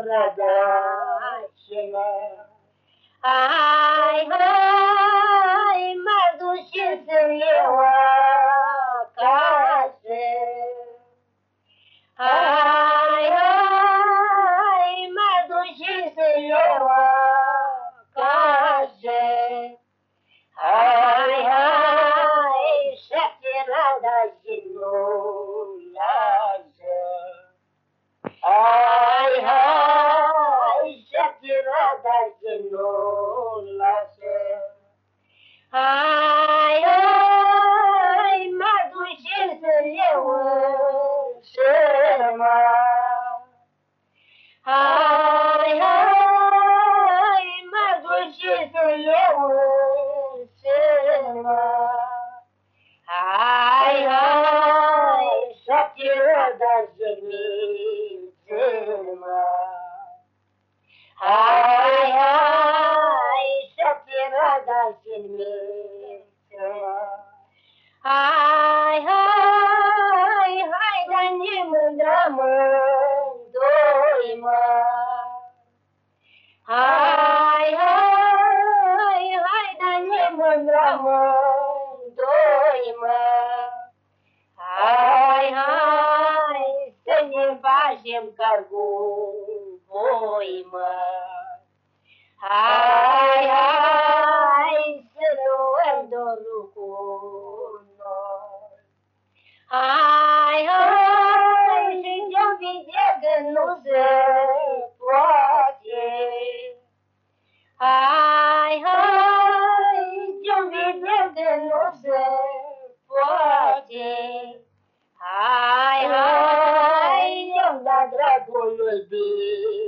rădăcină. Hai, hai, mă duceți eu acasă. Hai, hai, mă duceți eu acasă. Hai, hai, șapte-rada și nu lasă. Hai, hai, șapte-rada și nu lasă. Hai, hai, mă duceți eu însă-mă. Hai, hai, mă duceți eu însă-mă. Hai, hai, șapte-rada și niță-mă. Hai, hai, șapte-rada și niță-mă. Hai, hai, hai, da-ne mândră mândoi, mă. Hai, hai, hai, da-ne mândră mândoi, mă. Hai, hai, să ne facem cargoi, mă. Hai, hai, să luăm dorul cu noi. Hai, hai, și ce-o vedea că nu se poate. Hai, hai, ce-o vedea că nu se poate. Hai, hai, eu-mi da dragul lui bine.